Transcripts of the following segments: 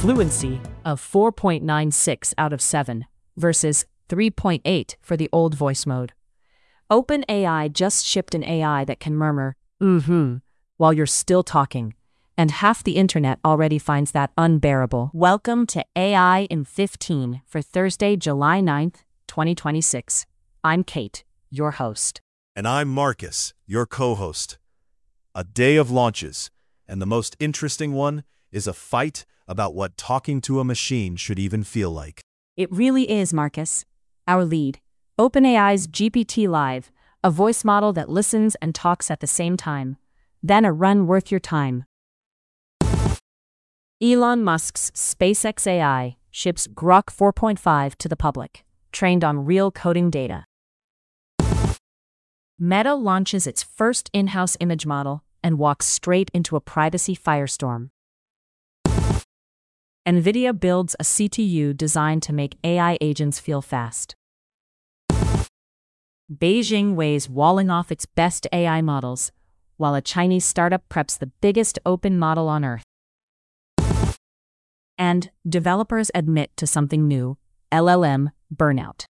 fluency of 4.96 out of 7 versus 3.8 for the old voice mode. OpenAI just shipped an AI that can murmur, while you're still talking, and half the internet already finds that unbearable. Welcome to AI in 15 for Thursday, July 9th, 2026. I'm Kate, your host. And I'm Marcus, your co-host. A day of launches, and the most interesting one is a fight about what talking to a machine should even feel like. It really is, Marcus. Our lead, OpenAI's GPT-Live, a voice model that listens and talks at the same time. Then a run worth your time. Elon Musk's SpaceX AI ships Grok 4.5 to the public, trained on real coding data. Meta launches its first in-house image model and walks straight into a privacy firestorm. NVIDIA builds a CPU designed to make AI agents feel fast. Beijing weighs walling off its best AI models, while a Chinese startup preps the biggest open model on Earth. And developers admit to something new, LLM burnout.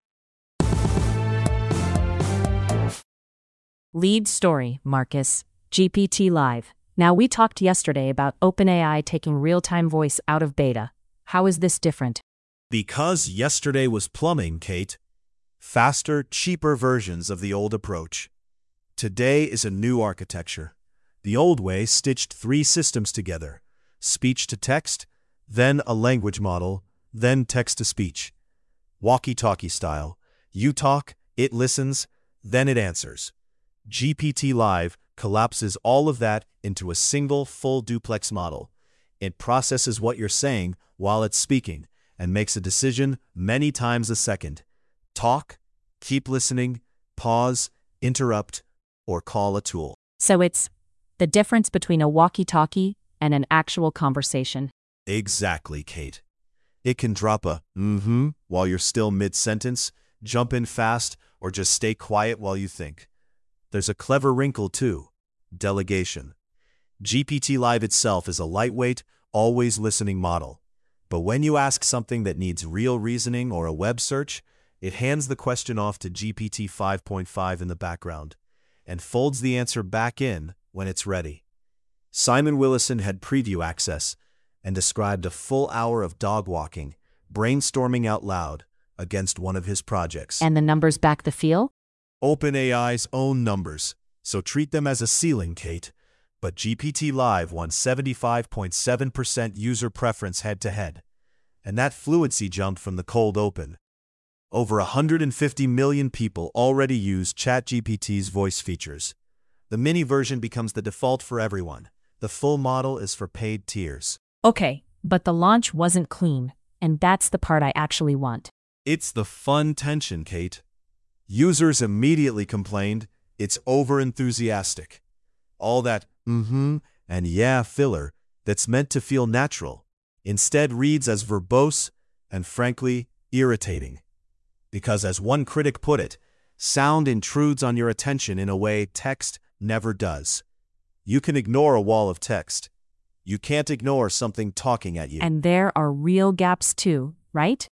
Lead story, Marcus, GPT-Live. Now, we talked yesterday about OpenAI taking real-time voice out of beta. How is this different? Because yesterday was plumbing, Kate. Faster, cheaper versions of the old approach. Today is a new architecture. The old way stitched 3 systems together: speech-to-text, then a language model, then text-to-speech. Walkie-talkie style. You talk, it listens, then it answers. GPT-Live collapses all of that into a single full duplex model. It processes what you're saying while it's speaking and makes a decision many times a second. Talk, keep listening, pause, interrupt, or call a tool. So it's the difference between a walkie-talkie and an actual conversation. Exactly, Kate. It can drop a while you're still mid-sentence, jump in fast, or just stay quiet while you think. There's a clever wrinkle too: delegation. GPT-Live itself is a lightweight, always listening model. But when you ask something that needs real reasoning or a web search, it hands the question off to GPT 5.5 in the background and folds the answer back in when it's ready. Simon Willison had preview access and described a full hour of dog walking, brainstorming out loud against one of his projects. And the numbers back the feel? OpenAI's own numbers, so treat them as a ceiling, Kate. But GPT-Live won 75.7% user preference head-to-head, and that fluency jumped from the cold open. Over 150 million people already use ChatGPT's voice features. The mini version becomes the default for everyone. The full model is for paid tiers. Okay, but the launch wasn't clean, and that's the part I actually want. It's the fun tension, Kate. Users immediately complained it's over-enthusiastic. All that and yeah filler that's meant to feel natural instead reads as verbose and frankly irritating. Because as one critic put it, sound intrudes on your attention in a way text never does. You can ignore a wall of text. You can't ignore something talking at you. And there are real gaps too, right?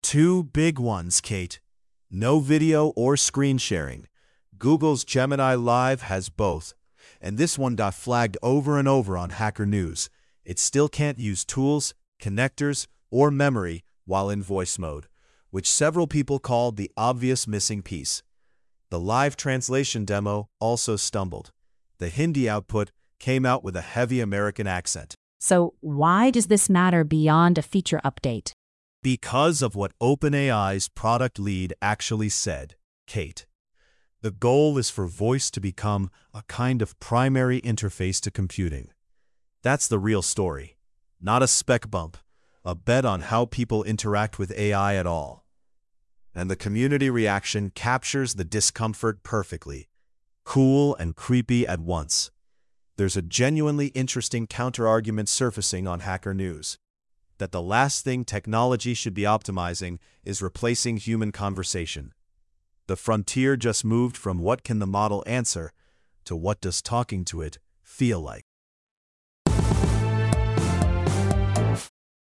2 big ones, Kate. No video or screen sharing. Google's Gemini Live has both, and this one got flagged over and over on Hacker News. It still can't use tools, connectors, or memory while in voice mode, which several people called the obvious missing piece. The live translation demo also stumbled. The Hindi output came out with a heavy American accent. So why does this matter beyond a feature update? Because of what OpenAI's product lead actually said, Kate. The goal is for voice to become a kind of primary interface to computing. That's the real story, not a spec bump, a bet on how people interact with AI at all. And the community reaction captures the discomfort perfectly, cool and creepy at once. There's a genuinely interesting counterargument surfacing on Hacker News, that the last thing technology should be optimizing is replacing human conversation. The frontier just moved from what can the model answer to what does talking to it feel like.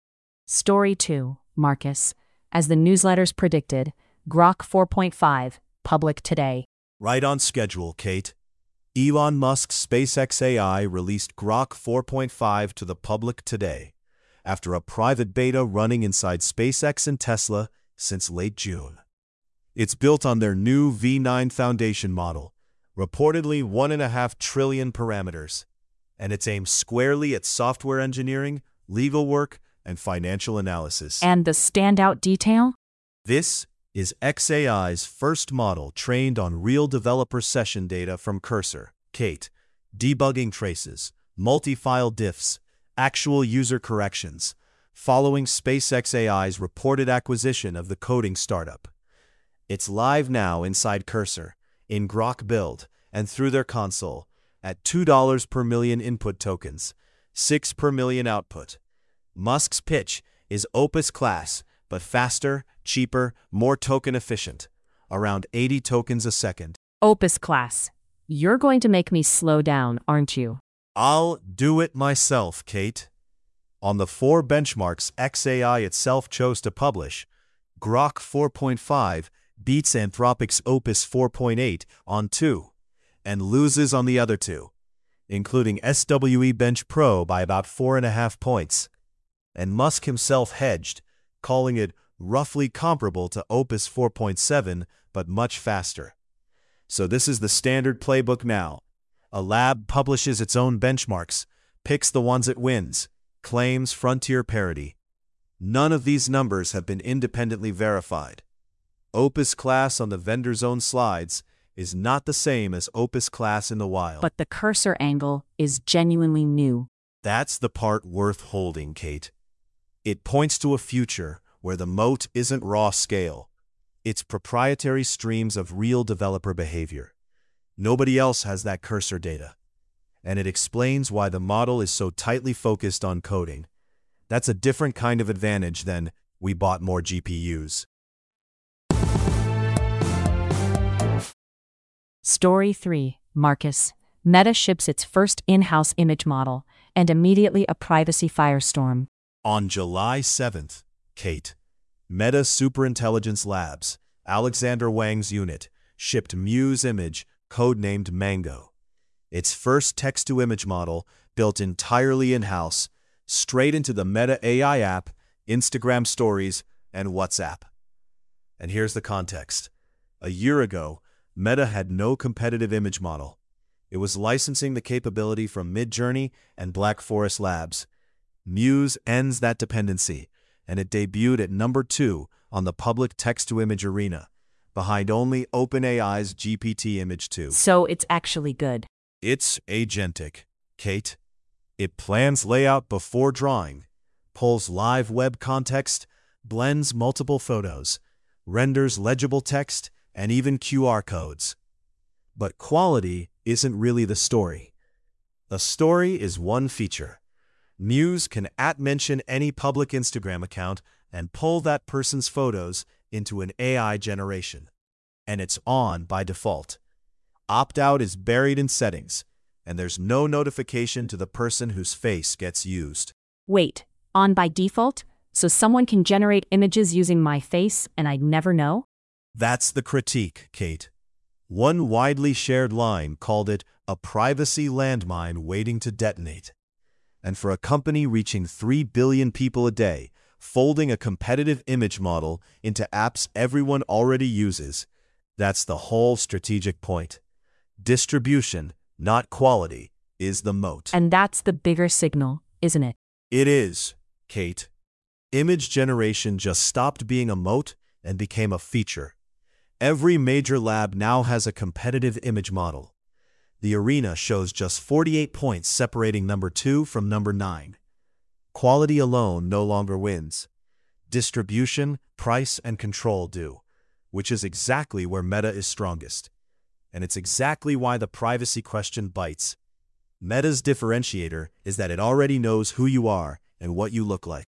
Story 2, Marcus. As the newsletters predicted, Grok 4.5, public today. Right on schedule, Kate. Elon Musk's SpaceX AI released Grok 4.5 to the public today, after a private beta running inside SpaceX and Tesla since late June. It's built on their new V9 foundation model, reportedly 1.5 trillion parameters, and it's aimed squarely at software engineering, legal work, and financial analysis. And the standout detail? This is xAI's first model trained on real developer session data from Cursor, Kate, debugging traces, multi-file diffs, actual user corrections, following SpaceX AI's reported acquisition of the coding startup. It's live now inside Cursor, in Grok Build, and through their console, at $2 per million input tokens, $6 per million output. Musk's pitch is Opus class, but faster, cheaper, more token efficient, around 80 tokens a second. Opus class. You're going to make me slow down, aren't you? I'll do it myself, Kate. On the 4 benchmarks xAI itself chose to publish, Grok 4.5 beats Anthropic's Opus 4.8 on 2, and loses on the other 2, including SWE Bench Pro by about 4.5 points. And Musk himself hedged, calling it roughly comparable to Opus 4.7, but much faster. So this is the standard playbook now. A lab publishes its own benchmarks, picks the ones it wins, claims frontier parity. None of these numbers have been independently verified. Opus class on the vendor's own slides is not the same as Opus class in the wild. But the Cursor angle is genuinely new. That's the part worth holding, Kate. It points to a future where the moat isn't raw scale. It's proprietary streams of real developer behavior. Nobody else has that Cursor data. And it explains why the model is so tightly focused on coding. That's a different kind of advantage than we bought more GPUs. Story 3, Marcus. Meta ships its first in-house image model, and immediately a privacy firestorm. On July 7th, Kate, Meta Superintelligence Labs, Alexander Wang's unit, shipped Muse Image, codenamed Mango. Its first text-to-image model, built entirely in-house, straight into the Meta AI app, Instagram Stories, and WhatsApp. And here's the context. A year ago, Meta had no competitive image model. It was licensing the capability from Midjourney and Black Forest Labs. Muse ends that dependency, and it debuted at number 2 on the public text-to-image arena, behind only OpenAI's GPT-Image 2. So it's actually good. It's agentic, Kate. It plans layout before drawing, pulls live web context, blends multiple photos, renders legible text, and even QR codes. But quality isn't really the story. The story is one feature. Muse can @mention any public Instagram account and pull that person's photos into an AI generation. And it's on by default. Opt-out is buried in settings, and there's no notification to the person whose face gets used. Wait, on by default? So someone can generate images using my face and I'd never know? That's the critique, Kate. One widely shared line called it a privacy landmine waiting to detonate. And for a company reaching 3 billion people a day, folding a competitive image model into apps everyone already uses, that's the whole strategic point. Distribution, not quality, is the moat. And that's the bigger signal, isn't it? It is, Kate. Image generation just stopped being a moat and became a feature. Every major lab now has a competitive image model. The arena shows just 48 points separating number 2 from number 9. Quality alone no longer wins. Distribution, price, and control do, which is exactly where Meta is strongest. And it's exactly why the privacy question bites. Meta's differentiator is that it already knows who you are and what you look like.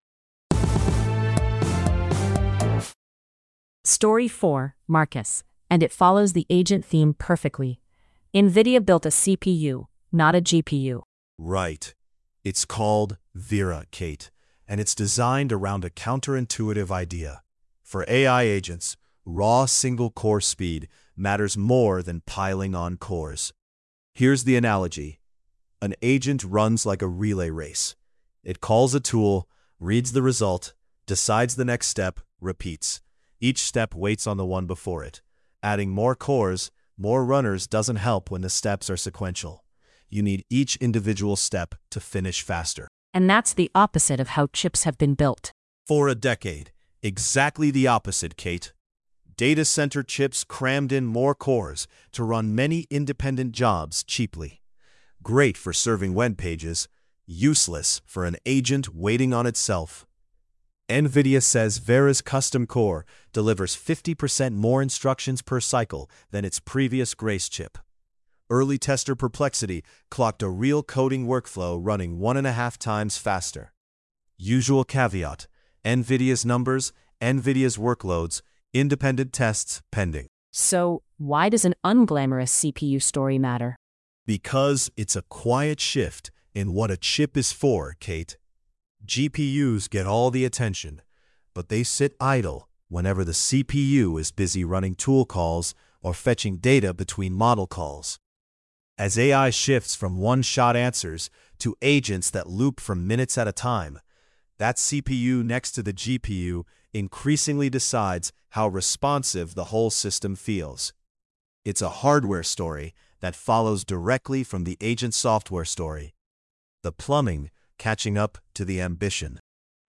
Story 4, Marcus. And it follows the agent theme perfectly. NVIDIA built a CPU, not a GPU. Right. It's called Vera, Kate, and it's designed around a counterintuitive idea. For AI agents, raw single-core speed matters more than piling on cores. Here's the analogy. An agent runs like a relay race. It calls a tool, reads the result, decides the next step, repeats. Each step waits on the one before it. Adding more cores, more runners doesn't help when the steps are sequential. You need each individual step to finish faster. And that's the opposite of how chips have been built. For a decade, exactly the opposite, Kate. Data center chips crammed in more cores to run many independent jobs cheaply. Great for serving web pages, useless for an agent waiting on itself. NVIDIA says Vera's custom core delivers 50% more instructions per cycle than its previous Grace chip. Early tester Perplexity clocked a real coding workflow running 1.5 times faster. Usual caveat: NVIDIA's numbers, NVIDIA's workloads, independent tests pending. So, why does an unglamorous CPU story matter? Because it's a quiet shift in what a chip is for, Kate. GPUs get all the attention, but they sit idle whenever the CPU is busy running tool calls or fetching data between model calls. As AI shifts from one-shot answers to agents that loop for minutes at a time, that CPU next to the GPU increasingly decides how responsive the whole system feels. It's a hardware story that follows directly from the agent software story. The plumbing catching up to the ambition.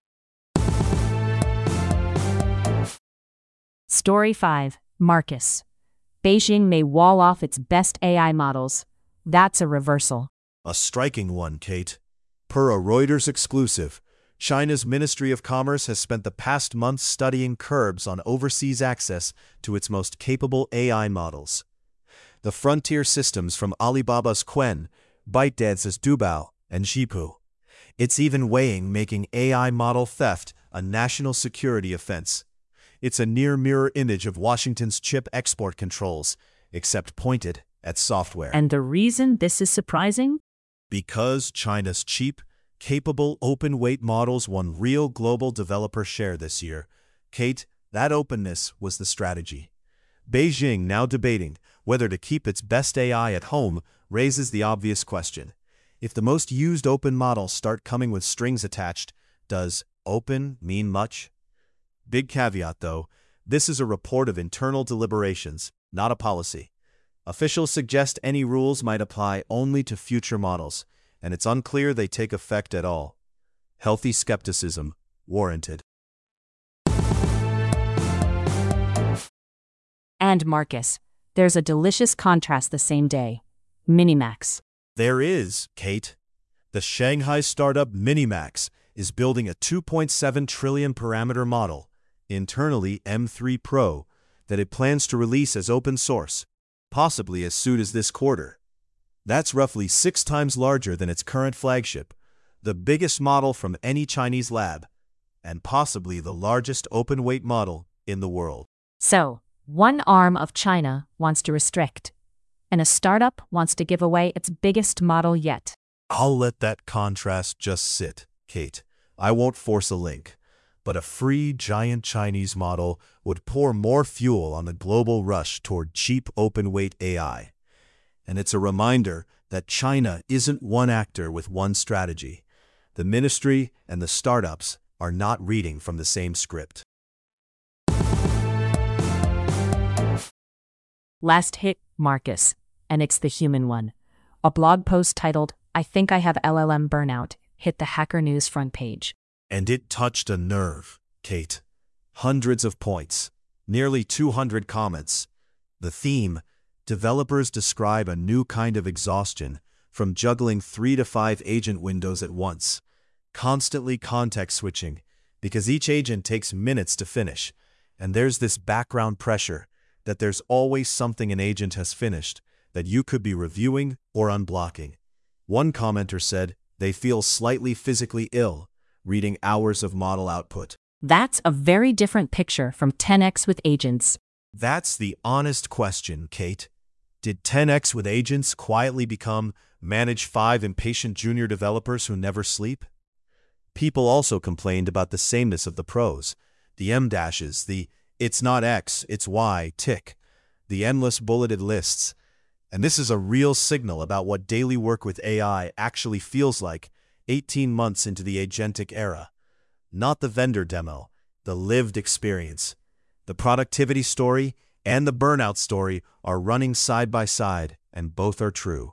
Story 5. Marcus. Beijing may wall off its best AI models. That's a reversal. A striking one, Kate. Per a Reuters exclusive, China's Ministry of Commerce has spent the past months studying curbs on overseas access to its most capable AI models. The frontier systems from Alibaba's Qwen, ByteDance's Dubao, and Zhipu. It's even weighing making AI model theft a national security offense. It's a near-mirror image of Washington's chip export controls, except pointed at software. And the reason this is surprising? Because China's cheap, capable open-weight models won real global developer share this year. Kate, that openness was the strategy. Beijing, now debating whether to keep its best AI at home, raises the obvious question. If the most used open models start coming with strings attached, does open mean much? Big caveat though, this is a report of internal deliberations, not a policy. Officials suggest any rules might apply only to future models, and it's unclear they take effect at all. Healthy skepticism warranted. And Marcus. There's a delicious contrast the same day. Minimax. There is, Kate. The Shanghai startup Minimax is building a 2.7 trillion parameter model, internally M3 Pro, that it plans to release as open source, possibly as soon as this quarter. That's roughly 6 times larger than its current flagship, the biggest model from any Chinese lab, and possibly the largest open-weight model in the world. So, one arm of China wants to restrict, and a startup wants to give away its biggest model yet. I'll let that contrast just sit, Kate. I won't force a link. But a free giant Chinese model would pour more fuel on the global rush toward cheap open-weight AI. And it's a reminder that China isn't one actor with one strategy. The ministry and the startups are not reading from the same script. Last hit, Marcus, and it's the human one. A blog post titled, "I think I have LLM burnout," hit the Hacker News front page. And it touched a nerve, Kate. Hundreds of points, nearly 200 comments. The theme: developers describe a new kind of exhaustion from juggling 3 to 5 agent windows at once, constantly context switching, because each agent takes minutes to finish, and there's this background pressure that there's always something an agent has finished that you could be reviewing or unblocking. One commenter said they feel slightly physically ill reading hours of model output. That's a very different picture from 10x with agents. That's the honest question, Kate. Did 10x with agents quietly become manage 5 impatient junior developers who never sleep? People also complained about the sameness of the pros, the M dashes, the "it's not X, it's Y" tick, the endless bulleted lists. And this is a real signal about what daily work with AI actually feels like 18 months into the agentic era. Not the vendor demo, the lived experience. The productivity story and the burnout story are running side by side, and both are true.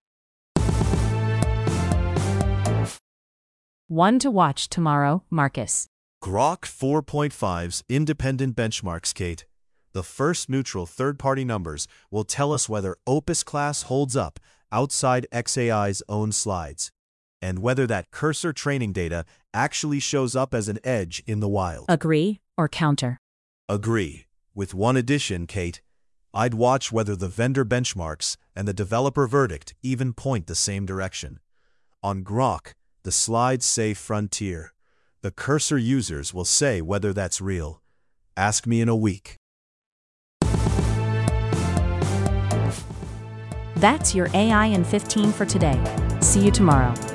One to watch tomorrow, Marcus. Grok 4.5's independent benchmarks, Kate. The first neutral third-party numbers will tell us whether Opus class holds up outside xAI's own slides, and whether that cursor training data actually shows up as an edge in the wild. Agree or counter? Agree. With one addition, Kate. I'd watch whether the vendor benchmarks and the developer verdict even point the same direction. On Grok, the slides say frontier. The cursor users will say whether that's real. Ask me in a week. That's your AI in 15 for today. See you tomorrow.